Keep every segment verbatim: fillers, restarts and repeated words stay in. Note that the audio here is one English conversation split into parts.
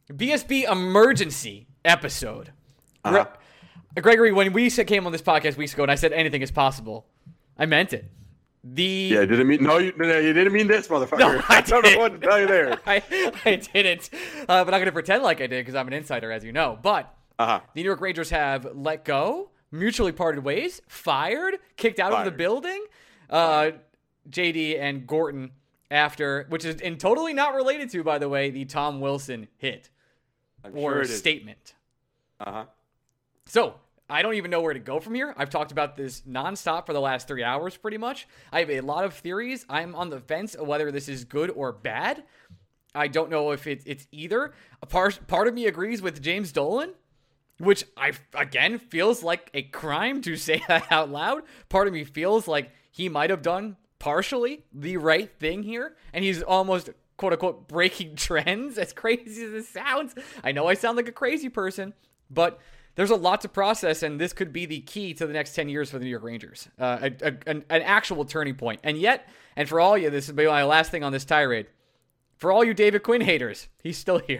B S B emergency episode. Uh-huh. Gre- Gregory, when we came on this podcast weeks ago and I said anything is possible, I meant it. The yeah, didn't mean no, you, no, you didn't mean this, motherfucker. No, I, I don't know what to tell you there. I, I didn't, uh, but I'm going to pretend like I did because I'm an insider, as you know. But uh-huh. the New York Rangers have let go, mutually parted ways, fired, kicked out Fired. of the building. Uh, J D and Gorton after, which is and totally not related to, by the way, the Tom Wilson hit I'm or sure it is. statement. Uh huh. So I don't even know where to go from here. I've talked about this nonstop for the last three hours, pretty much. I have a lot of theories. I'm on the fence of whether this is good or bad. I don't know if it, it's either. A part, part of me agrees with James Dolan, which I, again, feels like a crime to say that out loud. Part of me feels like he might have done partially the right thing here, and he's almost, quote-unquote, breaking trends, as crazy as it sounds. I know I sound like a crazy person, but there's a lot to process, and this could be the key to the next ten years for the New York Rangers. Uh, a, a, an, an actual turning point. And yet, and for all you, this will be my last thing on this tirade, for all you David Quinn haters, he's still here.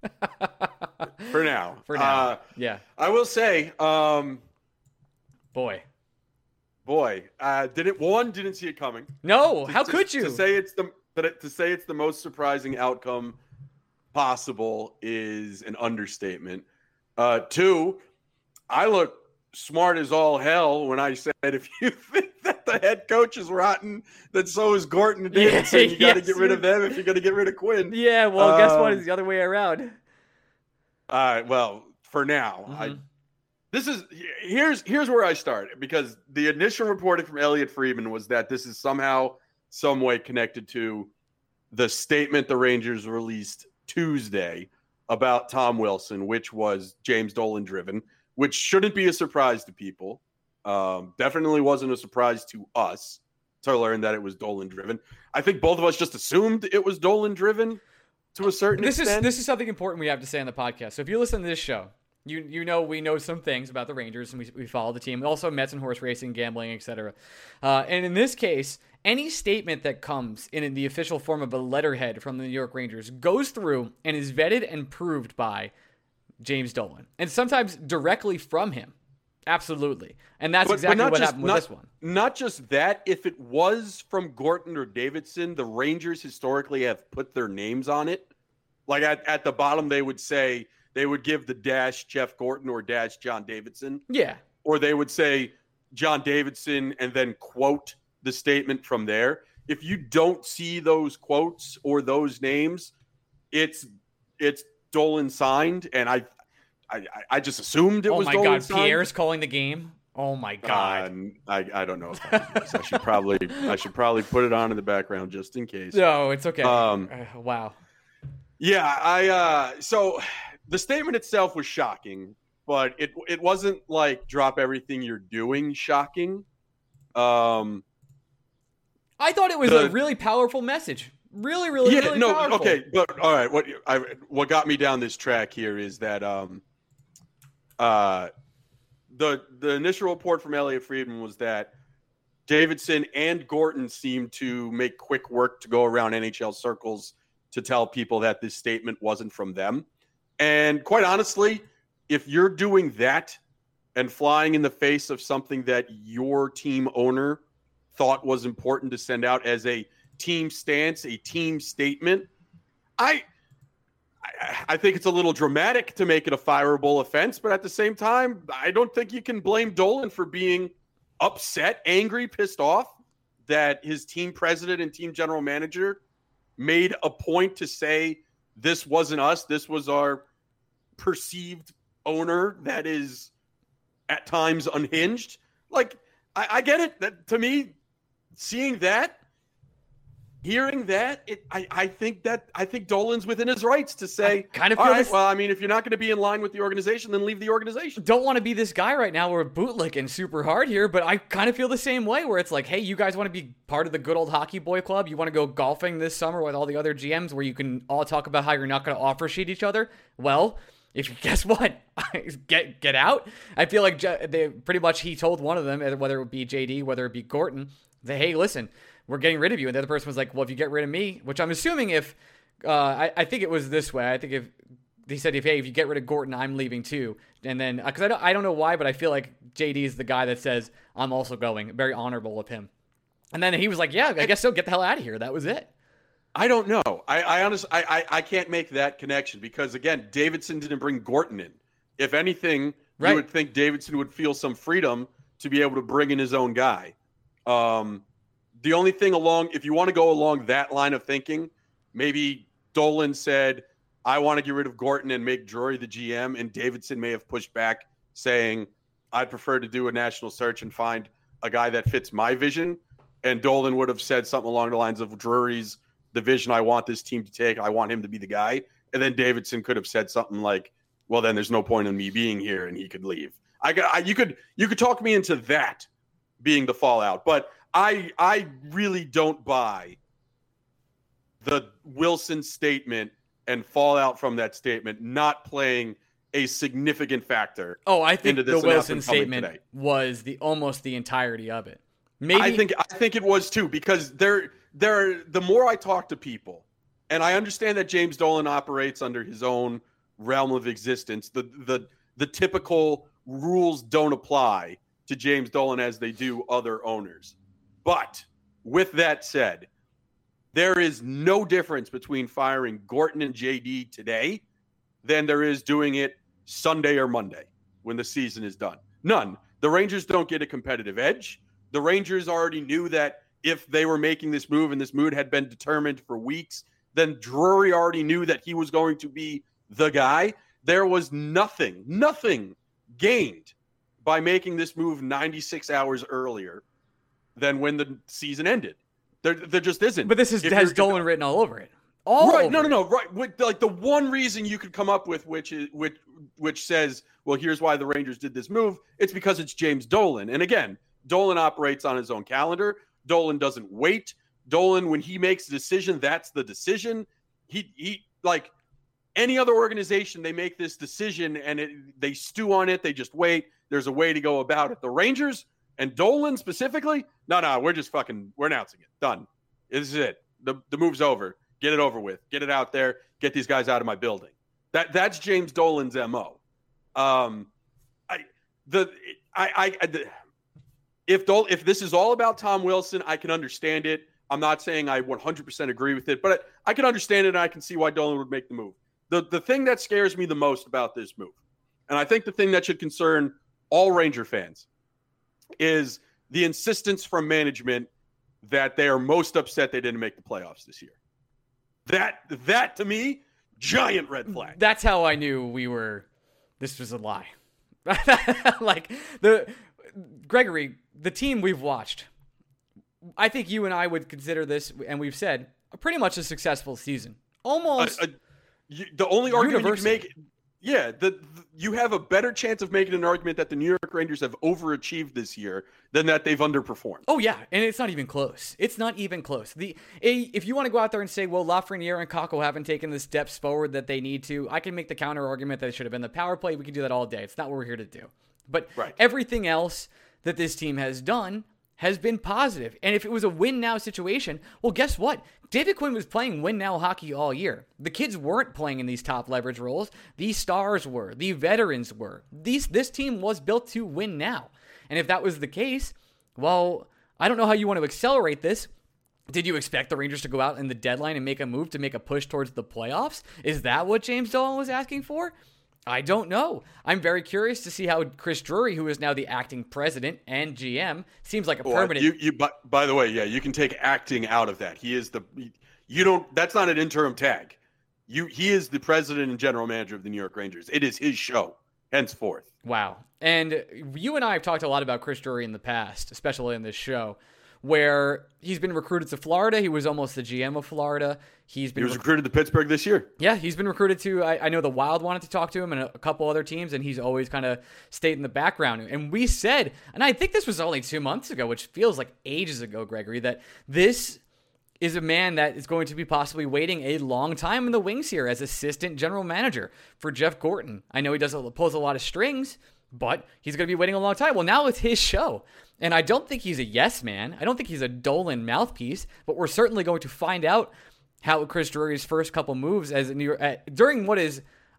For now. For now. Uh, yeah. I will say, um, Boy. boy, uh, didn't one didn't see it coming. No, To- how to- could you? To say it's the but it- to say it's the most surprising outcome possible is an understatement. Uh, two, I look smart as all hell when I said if you think that the head coach is rotten, then so is Gorton and Davidson. Yeah, you got to yes, get rid you- of them if you're going to get rid of Quinn. Yeah, well, guess what? Um, It's the other way around. Uh, well, for now, I Mhm. this is here's here's where I start, because the initial reporting from Elliot Friedman was that this is somehow, some way connected to the statement the Rangers released Tuesday about Tom Wilson, which was James Dolan driven, which shouldn't be a surprise to people. Um, definitely wasn't a surprise to us to learn that it was Dolan driven. I think both of us just assumed it was Dolan driven to a certain This is extent. this is something important we have to say on the podcast. So if you listen to this show, you you know we know some things about the Rangers and we, we follow the team. We also Mets and horse racing, gambling, et cetera. Uh, and in this case, any statement that comes in, in the official form of a letterhead from the New York Rangers goes through and is vetted and proved by James Dolan, and sometimes directly from him. Absolutely, and that's But- but exactly not what just- happened with not- this one. Not just that, if it was from Gorton or Davidson, the Rangers historically have put their names on it. Like at, at the bottom, they would say, they would give the dash Jeff Gorton or dash John Davidson, Yeah, or they would say John Davidson and then quote the statement from there. If you don't see those quotes or those names, it's it's Dolan signed, and I I, I just assumed it oh was my Dolan God, signed. Pierre's calling the game. Oh my God. Uh, I, I don't know if I, can do this. I should probably I should probably put it on in the background just in case. No, it's okay. Um, Uh, wow. Yeah, I uh, so the statement itself was shocking, but it it wasn't like drop everything you're doing shocking. Um, I thought it was the- a really powerful message. Really, really, yeah, really no, powerful. okay, but all right. What I what got me down this track here is that um, uh, the the initial report from Elliot Friedman was that Davidson and Gorton seemed to make quick work to go around N H L circles to tell people that this statement wasn't from them. And quite honestly, if you're doing that and flying in the face of something that your team owner thought was important to send out as a team stance, a team statement, I, I I think it's a little dramatic to make it a fireable offense, but at the same time, I don't think you can blame Dolan for being upset, angry, pissed off that his team president and team general manager made a point to say this wasn't us, this was our perceived owner that is at times unhinged. Like, I, I get it. That to me, seeing that, hearing that, it, I, I think that I think Dolan's within his rights to say, I kind of all feel right, this- well, I mean, if you're not going to be in line with the organization, then leave the organization. Don't want to be this guy right now. We're bootlicking super hard here, but I kind of feel the same way where it's like, hey, you guys want to be part of the good old hockey boy club? You want to go golfing this summer with all the other G Ms where you can all talk about how you're not going to offer sheet each other? Well, if guess what, get get out. I feel like J- they pretty much he told one of them, whether it would be J D, whether it be Gorton, that hey, listen, we're getting rid of you. And the other person was like, well, if you get rid of me, which I'm assuming if uh, I, I think it was this way. I think if he said, if hey, if you get rid of Gorton, I'm leaving too. And then because I don't I don't know why, but I feel like J D is the guy that says I'm also going. Very honorable of him. And then he was like, yeah, I guess so. Get the hell out of here. That was it. I don't know. I, I honestly, I, I, I can't make that connection because, again, Davidson didn't bring Gorton in. If anything, right. you would think Davidson would feel some freedom to be able to bring in his own guy. Um, the only thing along, if you want to go along that line of thinking, maybe Dolan said, I want to get rid of Gorton and make Drury the G M, and Davidson may have pushed back saying, I'd prefer to do a national search and find a guy that fits my vision. And Dolan would have said something along the lines of Drury's the vision I want this team to take. I want him to be the guy. And then Davidson could have said something like, well, then there's no point in me being here, and he could leave. I, I you could you could talk me into that being the fallout, but I I really don't buy the Wilson statement and fallout from that statement not playing a significant factor. Oh, I think into the this Wilson statement today. was the almost the entirety of it. Maybe I think I think it was too, because there there the more I talk to people, and I understand that James Dolan operates under his own realm of existence. The the the typical rules don't apply to James Dolan as they do other owners. But with that said, there is no difference between firing Gorton and J D today than there is doing it Sunday or Monday when the season is done. None. The Rangers don't get a competitive edge. The Rangers already knew that if they were making this move and this mood had been determined for weeks, then Drury already knew that he was going to be the guy. There was nothing, nothing gained by making this move ninety-six hours earlier than when the season ended. There, there just isn't. But this is, has Dolan written all over it. All right? Over no, no, it. no. Right. With, like the one reason you could come up with, which is which, which says, well, here's why the Rangers did this move. It's because it's James Dolan. And again, Dolan operates on his own calendar. Dolan doesn't wait. Dolan, when he makes a decision, that's the decision. He he like any other organization, they make this decision and it, they stew on it. They just wait. There's a way to go about it. The Rangers and Dolan specifically, no, no, we're just fucking, we're announcing it. Done. This is it. The the move's over. Get it over with. Get it out there. Get these guys out of my building. That that's James Dolan's M O. Um, I the I I. The, If Dol- if this is all about Tom Wilson, I can understand it. I'm not saying I one hundred percent agree with it, but I, I can understand it, and I can see why Dolan would make the move. The the thing that scares me the most about this move, and I think the thing that should concern all Ranger fans, is the insistence from management that they are most upset they didn't make the playoffs this year. That that to me, giant red flag. That's how I knew we were. This was a lie. Like the Gregory. The team we've watched, I think you and I would consider this, and we've said, a pretty much a successful season. Almost. Uh, uh, you, the only argument you can make, yeah, the, the you have a better chance of making an argument that the New York Rangers have overachieved this year than that they've underperformed. Oh yeah, and it's not even close. It's not even close. The a, if you want to go out there and say, well, Lafreniere and Kakko haven't taken the steps forward that they need to, I can make the counter argument that it should have been the power play. We can do that all day. It's not what we're here to do. But right. Everything else that this team has done has been positive. And if it was a win-now situation, well, guess what? David Quinn was playing win-now hockey all year. The kids weren't playing in these top leverage roles. These stars were. The veterans were. These This team was built to win now. And if that was the case, well, I don't know how you want to accelerate this. Did you expect the Rangers to go out in the deadline and make a move to make a push towards the playoffs? Is that what James Dolan was asking for? I don't know. I'm very curious to see how Chris Drury, who is now the acting president and G M, seems like a well, permanent. You, you, by, by the way, yeah, you can take acting out of that. He is the. You don't. That's not an interim tag. You. He is the president and general manager of the New York Rangers. It is his show henceforth. Wow. And you and I have talked a lot about Chris Drury in the past, especially in this show, where he's been recruited to Florida. He was almost the G M of Florida. He's been he was recruited to Pittsburgh this year. Yeah, he's been recruited to, I, I know the Wild wanted to talk to him and a, a couple other teams, and he's always kind of stayed in the background. And we said, and I think this was only two months ago, which feels like ages ago, Gregory, that this is a man that is going to be possibly waiting a long time in the wings here as assistant general manager for Jeff Gorton. I know he doesn't pulls a lot of strings, but he's going to be waiting a long time. Well, now it's his show. And I don't think he's a yes man. I don't think he's a Dolan mouthpiece, but we're certainly going to find out how Chris Drury's first couple moves as a New York, uh, during what is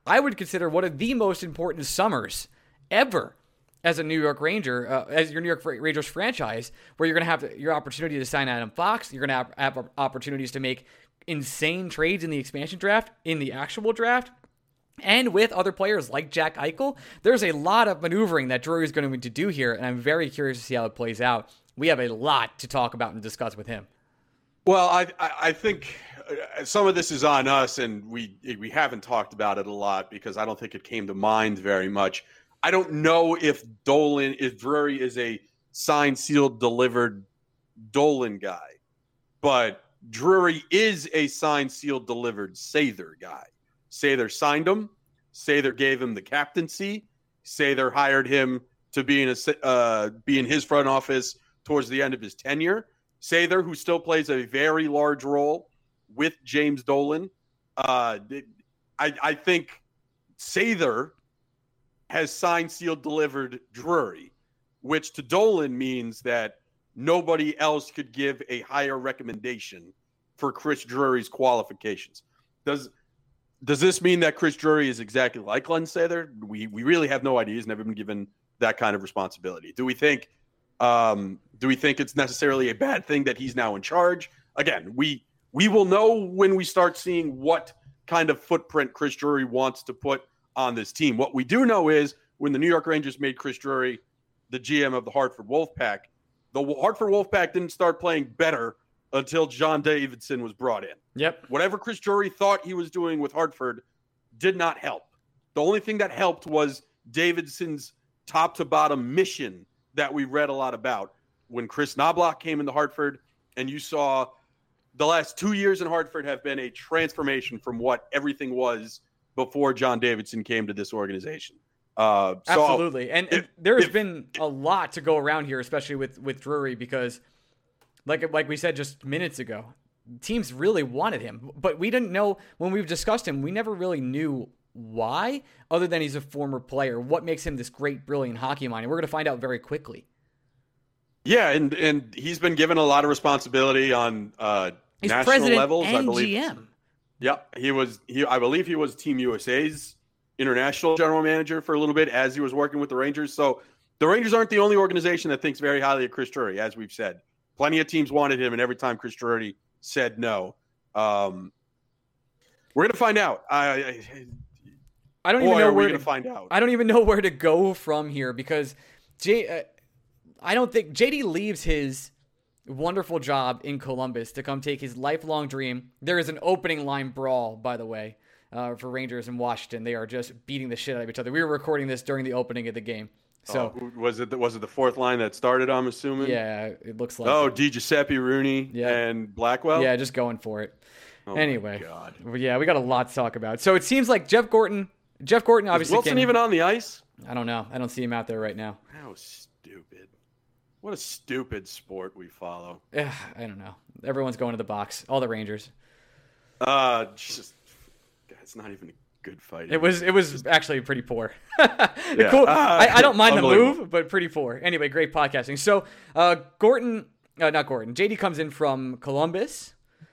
I would consider one of the most important summers ever as a New York Ranger, uh, as your New York Rangers franchise, where you're going to have your opportunity to sign Adam Fox. You're going to have, have opportunities to make insane trades in the expansion draft, in the actual draft, and with other players like Jack Eichel. There's a lot of maneuvering that Drury is going to need to do here, and I'm very curious to see how it plays out. We have a lot to talk about and discuss with him. Well, I I think some of this is on us, and we we haven't talked about it a lot because I don't think it came to mind very much. I don't know if Dolan, if Drury is a signed, sealed, delivered Dolan guy, but Drury is a signed, sealed, delivered Sather guy. Sather signed him. Sather gave him the captaincy. Sather hired him to be in a uh, be in his front office towards the end of his tenure. Sather, who still plays a very large role with James Dolan, uh, I, I think Sather has signed, sealed, delivered Drury, which to Dolan means that nobody else could give a higher recommendation for Chris Drury's qualifications. Does does this mean that Chris Drury is exactly like Glenn Sather? We we really have no idea. He's never been given that kind of responsibility. Do we think um, do we think it's necessarily a bad thing that he's now in charge? Again, we we will know when we start seeing what kind of footprint Chris Drury wants to put on this team. What we do know is when the New York Rangers made Chris Drury the G M of the Hartford Wolfpack, the Hartford Wolfpack didn't start playing better until John Davidson was brought in. Yep. Whatever Chris Drury thought he was doing with Hartford did not help. The only thing that helped was Davidson's top-to-bottom mission that we read a lot about. When Chris Knobloch came into Hartford, and you saw the last two years in Hartford have been a transformation from what everything was before John Davidson came to this organization. Uh, so Absolutely. And, if, and there's if, been a lot to go around here, especially with, with Drury, because like, like we said just minutes ago, teams really wanted him, but we didn't know when we've discussed him. We never really knew why, other than he's a former player. What makes him this great, brilliant hockey mind? And we're going to find out very quickly. Yeah. And, and he's been given a lot of responsibility on uh, he's national president levels, and I believe. G M. Yeah, he was. He, I believe, he was Team U S A's international general manager for a little bit as he was working with the Rangers. So the Rangers aren't the only organization that thinks very highly of Chris Drury, as we've said. Plenty of teams wanted him, and every time Chris Drury said no. Um, we're gonna find out. I, I, I don't boy, even know are we where gonna to find out. I don't even know where to go from here because J. Uh, I don't think J D leaves his wonderful job in Columbus to come take his lifelong dream. There is an opening line brawl, by the way, uh, for Rangers and Washington. They are just beating the shit out of each other. We were recording this during the opening of the game. So oh, was it the, was it the fourth line that started, I'm assuming? Yeah, it looks like Oh, it. Di Giuseppe, Rooney, yeah. and Blackwell? Yeah, just going for it. Oh anyway, my God. Yeah, we got a lot to talk about. So it seems like Jeff Gorton, Jeff Gorton obviously Is Wilson can, even on the ice? I don't know. I don't see him out there right now. How stupid. What a stupid sport we follow. Ugh, I don't know. Everyone's going to the box. All the Rangers. Uh, just it's not even a good fight. It was it was actually pretty poor. Yeah. Cool. Uh, I, I don't mind the unbelievable. move, but pretty poor. Anyway, great podcasting. So uh, Gorton, uh, not Gorton. J D comes in from Columbus.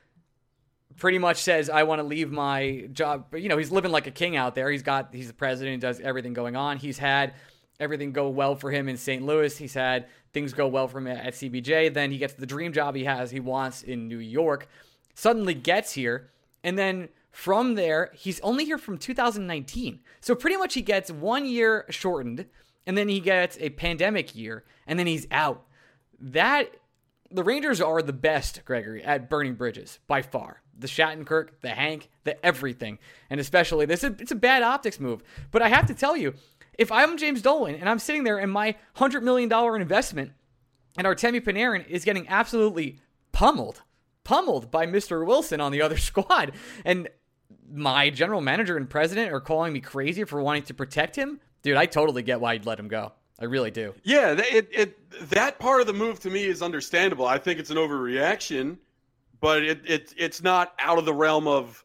Pretty much says, I want to leave my job. But, you know, he's living like a king out there. He's got he's the president, does everything going on. He's had everything go well for him in Saint Louis. He's had things go well for him at C B J. Then he gets the dream job he has, he wants in New York. Suddenly gets here. And then from there, he's only here from two thousand nineteen. So pretty much he gets one year shortened. And then he gets a pandemic year. And then he's out. That, the Rangers are the best, Gregory, at burning bridges by far. The Shattenkirk, the Hank, the everything. And especially this, it's a bad optics move. But I have to tell you, if I'm James Dolan and I'm sitting there and my one hundred million dollars investment and Artemi Panarin is getting absolutely pummeled, pummeled by Mister Wilson on the other squad, and my general manager and president are calling me crazy for wanting to protect him, dude, I totally get why you'd let him go. I really do. Yeah, it, it that part of the move to me is understandable. I think it's an overreaction, but it, it it's not out of the realm of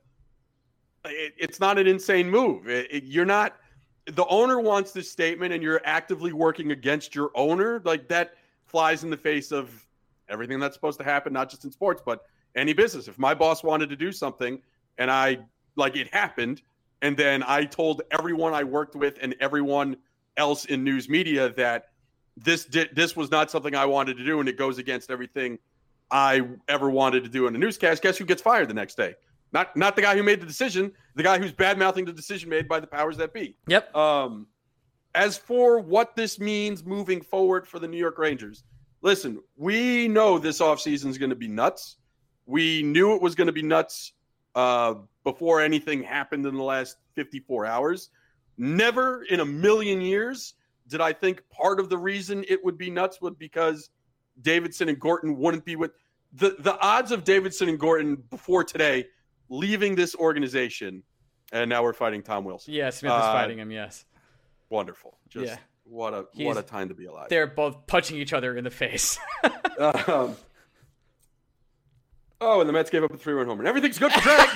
it, it's not an insane move. It, it, you're not the owner wants this statement and you're actively working against your owner. Like that flies in the face of everything that's supposed to happen, not just in sports, but any business. If my boss wanted to do something and I like it happened And then I told everyone I worked with and everyone else in news media that this did, this was not something I wanted to do, and it goes against everything I ever wanted to do in a newscast. Guess who gets fired the next day? Not not the guy who made the decision, the guy who's bad-mouthing the decision made by the powers that be. Yep. Um, as for what this means moving forward for the New York Rangers, listen, we know this offseason is going to be nuts. We knew it was going to be nuts uh, before anything happened in the last fifty-four hours. Never in a million years did I think part of the reason it would be nuts was because Davidson and Gorton wouldn't be with the, the odds of Davidson and Gorton before today leaving this organization. And now we're fighting Tom Wilson. Yeah, Smith is uh, fighting him. Yes. Wonderful. Just yeah. what a, He's, what a time to be alive. They're both punching each other in the face. um, oh, and the Mets gave up a three-run homer. Everything's good for Drake.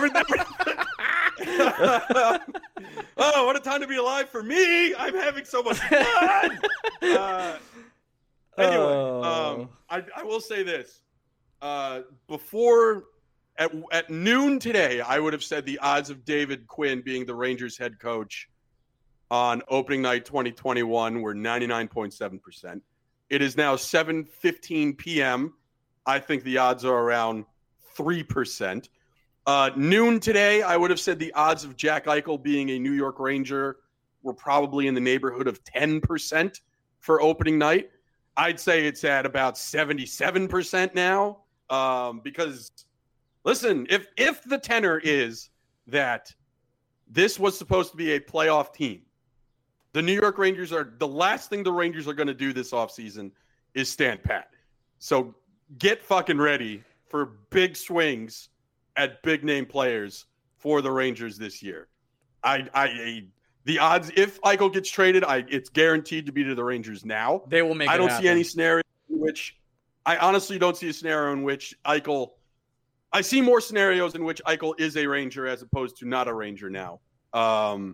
Oh, what a time to be alive for me. I'm having so much fun. Uh, anyway, oh. um, I, I will say this. Uh, before, at, at noon today, I would have said the odds of David Quinn being the Rangers head coach on opening night twenty twenty-one were ninety-nine point seven percent. It is now seven fifteen p.m. I think the odds are around three percent. Uh, noon today, I would have said the odds of Jack Eichel being a New York Ranger were probably in the neighborhood of ten percent for opening night. I'd say it's at about seventy-seven percent now um, because, listen, if if the tenor is that this was supposed to be a playoff team, the New York Rangers are – the last thing the Rangers are going to do this offseason is stand pat. So get fucking ready for big swings at big name players for the Rangers this year. I, I, the odds, if Eichel gets traded, I, it's guaranteed to be to the Rangers now. They will make it I don't happen. see any scenario in which, I honestly don't see a scenario in which Eichel, I see more scenarios in which Eichel is a Ranger as opposed to not a Ranger now. Um,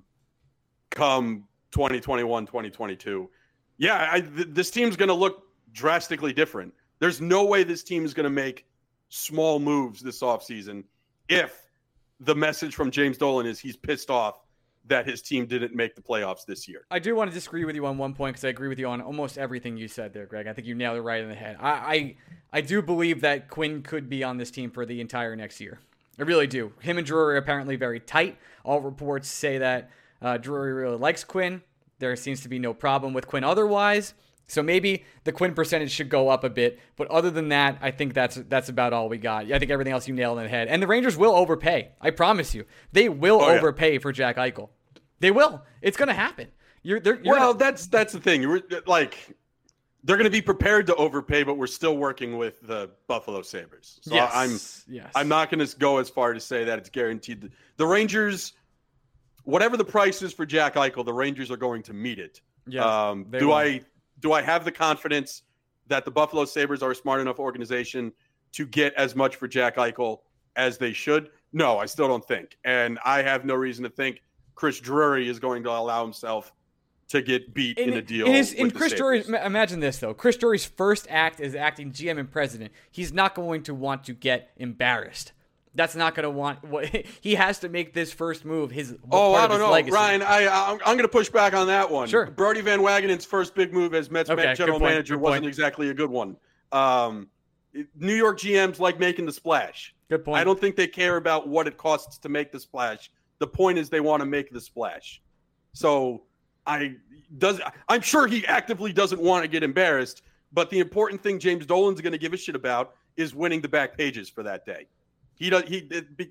come twenty twenty-one, twenty twenty-two. Yeah, I, th- this team's going to look drastically different. There's no way this team is going to make small moves this offseason if the message from James Dolan is he's pissed off that his team didn't make the playoffs this year. I do want to disagree with you on one point because I agree with you on almost everything you said there, Greg. I think you nailed it right in the head. I, I I do believe that Quinn could be on this team for the entire next year. I really do. Him and Drury are apparently very tight. All reports say that uh, Drury really likes Quinn. There seems to be no problem with Quinn otherwise. So maybe the Quinn percentage should go up a bit. But other than that, I think that's that's about all we got. I think everything else you nailed in the head. And the Rangers will overpay. I promise you. They will oh, overpay yeah. for Jack Eichel. They will. It's going to happen. You're, you're well, gonna... that's that's the thing. You're, like, they're going to be prepared to overpay, but we're still working with the Buffalo Sabres. So yes. I'm yes. I'm not going to go as far to say that it's guaranteed. The Rangers, whatever the price is for Jack Eichel, the Rangers are going to meet it. Yes, um, do will. I... Do I have the confidence that the Buffalo Sabres are a smart enough organization to get as much for Jack Eichel as they should? No, I still don't think. And I have no reason to think Chris Drury is going to allow himself to get beat in, in a deal. In, his, with in the Chris Sabres. Drury, imagine this, though. Chris Drury's first act as acting G M and president, he's not going to want to get embarrassed. That's not going to want what he has to make this first move. His oh, part I of don't his know, legacy. Ryan. I I'm, I'm going to push back on that one. Sure. Brody Van Wagenen's first big move as Mets okay, general point, manager wasn't exactly a good one. Um, New York G Ms like making the splash. Good point. I don't think they care about what it costs to make the splash. The point is they want to make the splash. So I does I'm sure he actively doesn't want to get embarrassed. But the important thing James Dolan's going to give a shit about is winning the back pages for that day. He does. He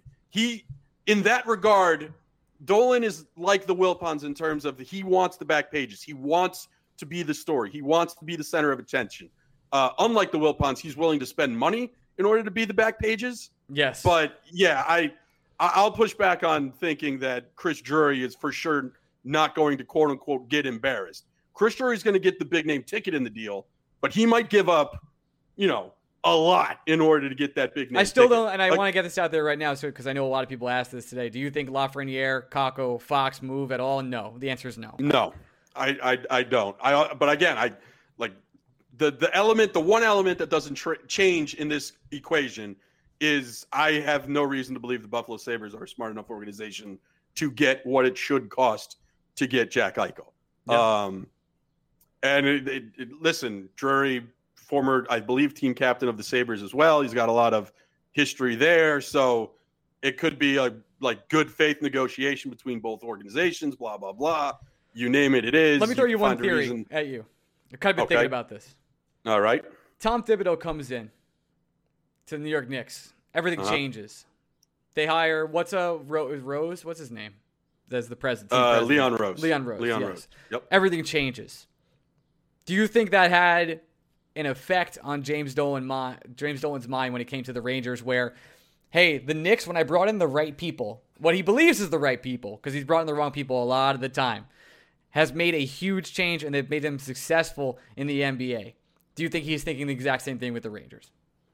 he. In that regard, Dolan is like the Wilpons in terms of he wants the back pages. He wants to be the story. He wants to be the center of attention. Uh, unlike the Wilpons, he's willing to spend money in order to be the back pages. Yes. But yeah, I I'll push back on thinking that Chris Drury is for sure not going to quote unquote get embarrassed. Chris Drury is going to get the big name ticket in the deal, but he might give up, you know, a lot in order to get that big name. I still ticket. don't, and I like, want to get this out there right now, so because I know a lot of people asked this today. Do you think Lafreniere, Kakko, Fox move at all? No, the answer is no. No, I, I, I don't. I, but again, I like the the element, the one element that doesn't tra- change in this equation is I have no reason to believe the Buffalo Sabres are a smart enough organization to get what it should cost to get Jack Eichel. Yep. Um, and it, it, it, listen, Drury, former, I believe, team captain of the Sabres as well. He's got a lot of history there. So it could be a like good faith negotiation between both organizations, blah, blah, blah. You name it, it is. Let me throw you, you one theory reason. at you. I've kind of been okay. thinking about this. All right. Tom Thibodeau comes in to the New York Knicks. Everything uh-huh. changes. They hire, what's a Rose? What's his name? That's the president. Uh, president. Leon Rose. Leon Rose. Leon yes. Rose. Yep. Everything changes. Do you think that had an effect on James Dolan, James Dolan's mind when it came to the Rangers where, hey, the Knicks, when I brought in the right people, what he believes is the right people, because he's brought in the wrong people a lot of the time, has made a huge change and they've made them successful in the N B A. Do you think he's thinking the exact same thing with the Rangers?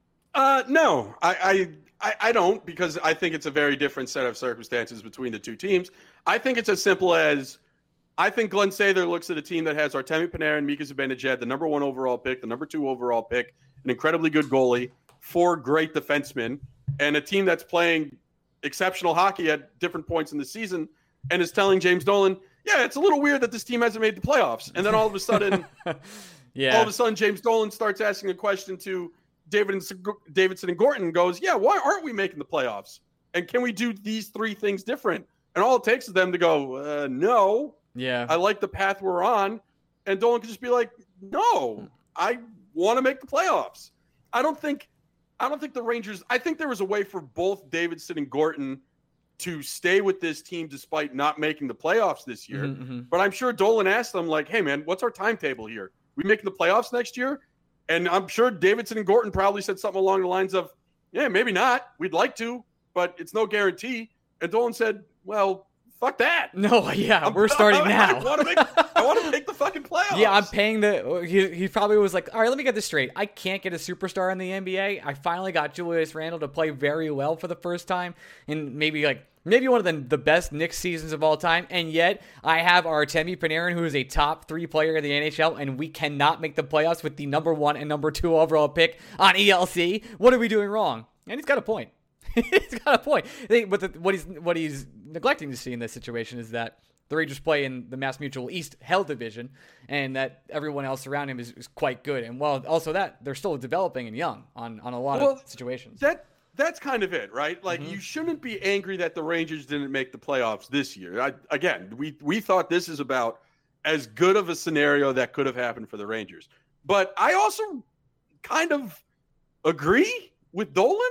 Uh, no, I, I, I don't, because I think it's a very different set of circumstances between the two teams. I think it's as simple as, I think Glenn Sather looks at a team that has Artemi Panarin, Mika Zibanejad, the number one overall pick, the number two overall pick, an incredibly good goalie, four great defensemen, and a team that's playing exceptional hockey at different points in the season, and is telling James Dolan, yeah, it's a little weird that this team hasn't made the playoffs. And then all of a sudden, yeah, all of a sudden, James Dolan starts asking a question to David and Davidson and Gorton and goes, yeah, why aren't we making the playoffs? And can we do these three things different? And all it takes is them to go, uh, no. Yeah. I like the path we're on. And Dolan can just be like, no, I want to make the playoffs. I don't think I don't think the Rangers, I think there was a way for both Davidson and Gorton to stay with this team despite not making the playoffs this year. Mm-hmm. But I'm sure Dolan asked them like, hey man, what's our timetable here? We making the playoffs next year? And I'm sure Davidson and Gorton probably said something along the lines of, yeah, maybe not. We'd like to, but it's no guarantee. And Dolan said, well, fuck that. No, yeah, I'm, we're starting I, now. I want to make I want to make the fucking playoffs. Yeah, I'm paying the he, he probably was like, all right, let me get this straight. I can't get a superstar in the N B A. I finally got Julius Randle to play very well for the first time in maybe like maybe one of the, the best Knicks seasons of all time. And yet I have Artemi Panarin, who is a top three player in the N H L, and we cannot make the playoffs with the number one and number two overall pick on E L C. What are we doing wrong? And he's got a point. He's got a point. But the, what he's what he's neglecting to see in this situation is that the Rangers play in the Mass Mutual East Hell Division, and that everyone else around him is, is quite good. And well, also that they're still developing and young on, on a lot well, of situations. That that's kind of it, right? Like Mm-hmm. you shouldn't be angry that the Rangers didn't make the playoffs this year. I, again, we we thought this is about as good of a scenario that could have happened for the Rangers. But I also kind of agree with Dolan.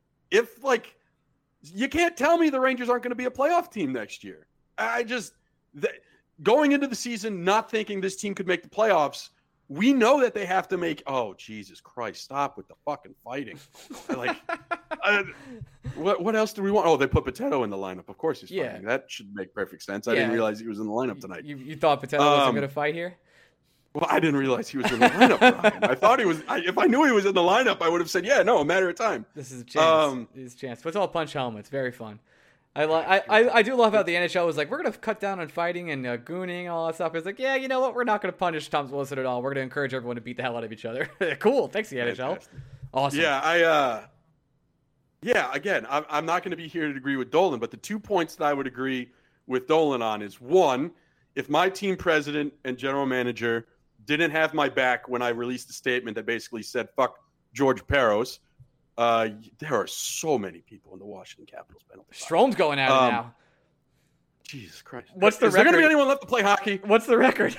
If, like, you can't tell me the Rangers aren't going to be a playoff team next year. I just, th- going into the season not thinking this team could make the playoffs, we know that they have to make, oh, Jesus Christ, stop with the fucking fighting. Like, uh, what what else do we want? Oh, they put Potato in the lineup. Of course he's Yeah. fighting. That should make perfect sense. I Yeah. didn't realize he was in the lineup tonight. You, you thought Patel wasn't Um, going to fight here? Well, I didn't realize he was in the lineup, Brian. I thought he was. I, if I knew he was in the lineup, I would have said, yeah, no, a matter of time. This is a chance. Um, this is a chance. But it's all punch helmets. Very fun. I, li- I, I I do love how the N H L was like, we're going to cut down on fighting and uh, gooning and all that stuff. It's like, yeah, you know what? We're not going to punish Thomas Wilson at all. We're going to encourage everyone to beat the hell out of each other. Cool. Thanks, the N H L. Fantastic. Awesome. Yeah, I. Uh, yeah, again, I'm, I'm not going to be here to agree with Dolan, but the two points that I would agree with Dolan on is one, if my team president and general manager didn't have my back when I released a statement that basically said, fuck George Peros, uh, there are so many people in the Washington Capitals penalty box. Strom's going at Um, it now. Jesus Christ. What's the Is there going to be record? anyone left to play hockey? What's the record?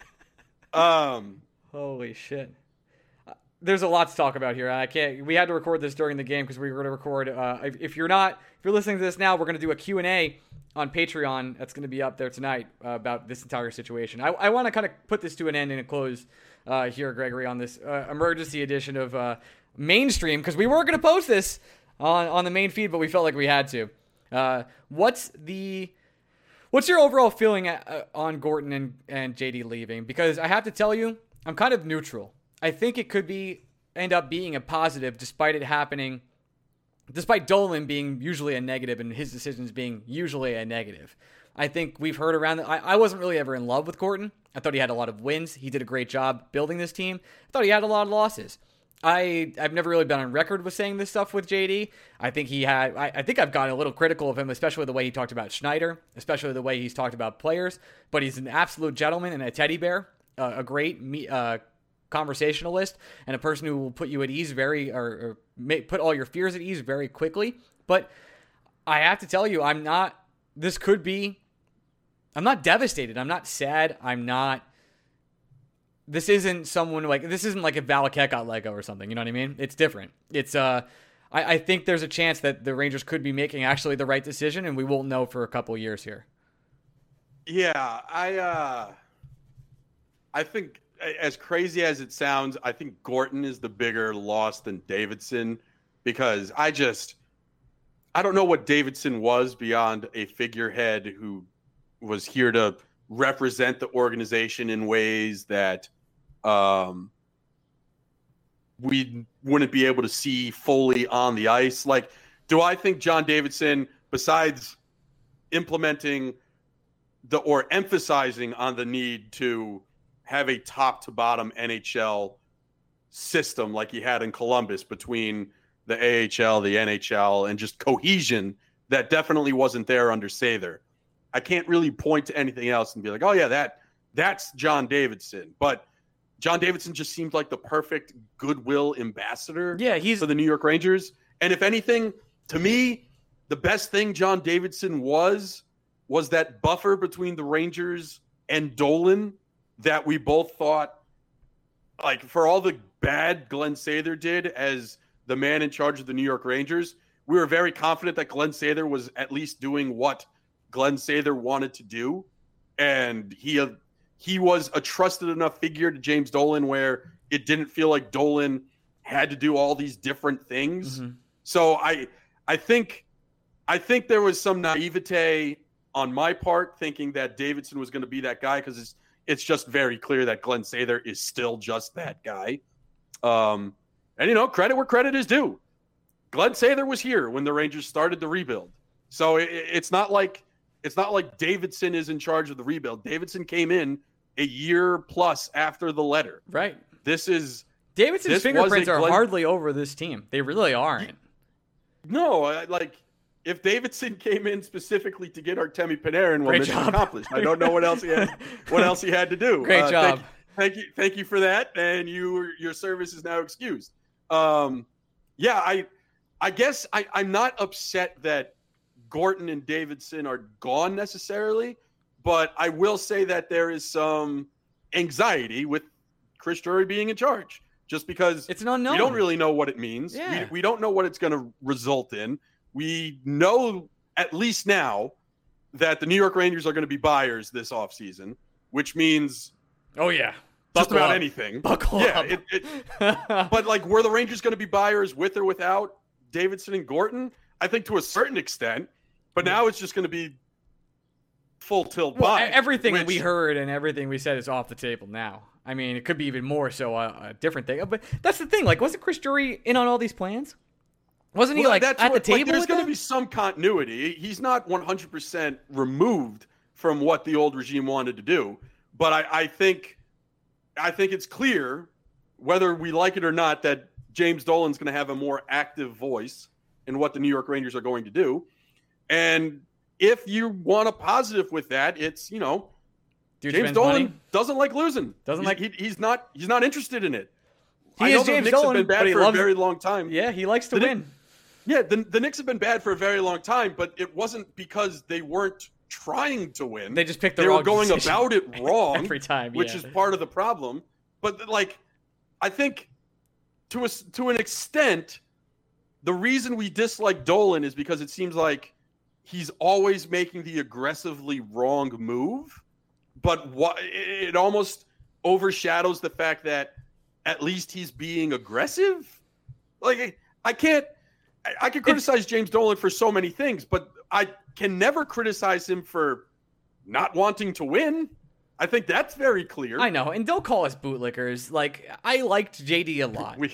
Um, Holy shit. Uh, There's a lot to talk about here. I can't. We had to record this during the game because we were going to record. Uh, if, if you're not, if you're listening to this now, we're going to do a Q and A on Patreon. That's going to be up there tonight uh, about this entire situation. I, I want to kind of put this to an end and a close uh, here, Gregory, on this uh, emergency edition of uh, Mainstream, because we were going to post this on on the main feed, but we felt like we had to. Uh, what's the What's your overall feeling at, uh, on Gorton and, and J D leaving? Because I have to tell you, I'm kind of neutral. I think it could be end up being a positive despite it happening, despite Dolan being usually a negative and his decisions being usually a negative. I think we've heard around that. I, I wasn't really ever in love with Gorton. I thought he had a lot of wins. He did a great job building this team. I thought he had a lot of losses. I, I've never really been on record with saying this stuff with J D. I think he had, I, I think I've gotten a little critical of him, especially the way he talked about Schneider, especially the way he's talked about players, but he's an absolute gentleman and a teddy bear, uh, a great uh, conversationalist, and a person who will put you at ease very, or, or make, put all your fears at ease very quickly. But I have to tell you, I'm not, this could be, I'm not devastated. I'm not sad. I'm not, this isn't someone like, this isn't like if Valaket got Lego or something. You know what I mean? It's different. It's, uh, I, I think there's a chance that the Rangers could be making actually the right decision, and we won't know for a couple years here. Yeah, I, uh, I think as crazy as it sounds, I think Gorton is the bigger loss than Davidson, because I just, I don't know what Davidson was beyond a figurehead who was here to represent the organization in ways that um, we wouldn't be able to see fully on the ice. Like, do I think John Davidson, besides implementing the or emphasizing on the need to have a top to bottom N H L system like he had in Columbus between the A H L, the N H L, and just cohesion that definitely wasn't there under Sather, I can't really point to anything else and be like, oh yeah, that that's John Davidson. But John Davidson just seemed like the perfect goodwill ambassador yeah, he's for the New York Rangers. And if anything, to me, the best thing John Davidson was, was that buffer between the Rangers and Dolan that we both thought, like, for all the bad Glenn Sather did as the man in charge of the New York Rangers, we were very confident that Glenn Sather was at least doing what Glenn Sather wanted to do. And he uh, he was a trusted enough figure to James Dolan where it didn't feel like Dolan had to do all these different things. Mm-hmm. So I I think I think there was some naivete on my part thinking that Davidson was going to be that guy, because it's it's just very clear that Glenn Sather is still just that guy. Um, and, you know, credit where credit is due. Glenn Sather was here when the Rangers started the rebuild. So it, it's not like it's not like Davidson is in charge of the rebuild. Davidson came in a year plus after the letter. Right. This is Davidson's this fingerprints are Glenn... hardly over this team. They really aren't. No, like if Davidson came in specifically to get Artemi Panarin, well, mission accomplished. I don't know what else he had, what else he had to do. Great uh, job. Thank, thank you, thank you for that. And you, your service is now excused. Um, yeah, I, I guess I, I'm not upset that Gorton and Davidson are gone necessarily, but I will say that there is some anxiety with Chris Drury being in charge, just because it's an unknown. We don't really know what it means. Yeah. We, we don't know what it's going to result in. We know at least now that the New York Rangers are going to be buyers this offseason, which means oh yeah, just Buckle about up. anything. Buckle yeah, up. It, it, but like, were the Rangers going to be buyers with or without Davidson and Gorton? I think to a certain extent, but now it's just going to be full tilt well, buy. Everything which, we heard and everything we said is off the table now. I mean, it could be even more so a, a different thing. But that's the thing. Like, wasn't Chris Drury in on all these plans? Wasn't he well, like that's at what, the table? Like, there's going to be some continuity. He's not one hundred percent removed from what the old regime wanted to do. But I, I think, I think it's clear, whether we like it or not, that James Dolan's going to have a more active voice in what the New York Rangers are going to do. And if you want a positive with that, it's, you know, Dude James Dolan money. doesn't like losing. Doesn't he's, like he, he's not he's not interested in it. He I is know James the Knicks Dolan, have been but bad he for a loves very it. long time. Yeah, he likes to the, win. Yeah, the, the Knicks have been bad for a very long time, but it wasn't because they weren't trying to win. They just picked the they wrong were going decision. about it wrong every time, yeah. which is part of the problem. But like, I think to a, to an extent, the reason we dislike Dolan is because it seems like he's always making the aggressively wrong move, but what it almost overshadows the fact that at least he's being aggressive. Like, I can't, I can criticize it's, James Dolan for so many things, but I can never criticize him for not wanting to win. I think that's very clear. I know, and don't call us bootlickers. Like, I liked J D a lot. we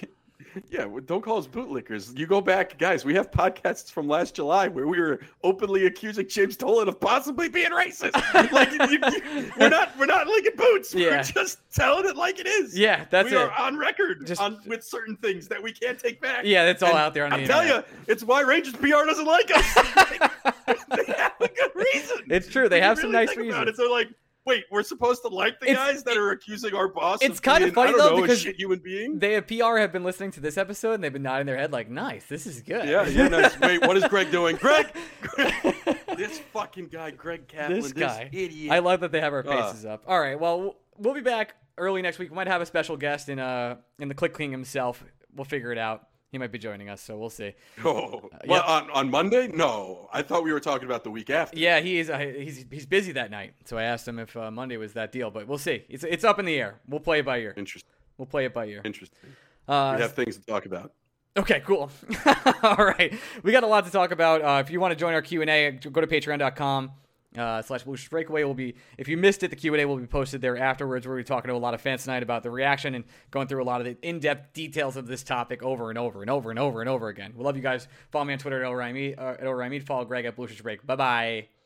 Yeah, well, don't call us bootlickers. You go back, guys. We have podcasts from last July where we were openly accusing James Dolan of possibly being racist. Like you, you, we're not, we're not licking boots. Yeah. We're just telling it like it is. Yeah, that's we it. are on record Just- on, with certain things that we can't take back. Yeah, that's all And out there on the I'll tell internet. you, it's why Rangers P R doesn't like us. They have a good reason. It's true. They When you have some really nice think about reasons. it, they're like, wait, we're supposed to like the It's- guys that are accusing our boss. it's of kind of being, funny, I don't though, know, because a shit human being. They have P R have been listening to this episode and they've been nodding their head like, nice, this is good. Yeah, yeah, nice. Wait, what is Greg doing? Greg, Greg this fucking guy, Greg Kaplan, This this, guy. idiot. I love that they have our Uh. faces up. All right, well, we'll- we'll be back early next week. We might have a special guest in uh in the Click King himself. We'll figure it out. He might be joining us, so we'll see. Oh, Uh, well, yep. on, on Monday? No, I thought we were talking about the week after. Yeah, he is. Uh, he's he's busy that night, so I asked him if uh, Monday was that deal. But we'll see. It's it's up in the air. We'll play it by ear. Interesting. We'll play it by ear. Interesting. Uh, We have things to talk about. Okay, cool. All right. We got a lot to talk about. Uh, if you want to join our Q and A, go to patreon.com uh, slash Blue Shirts Breakaway. Will be, if you missed it, the Q and A will be posted there afterwards. We're going to be talking to a lot of fans tonight about the reaction and going through a lot of the in-depth details of this topic over and over and over and over and over again. We love you guys. Follow me on Twitter at Oriamid. Uh, at Oriamid. Follow Greg at Blue Shirts Break. Bye-bye.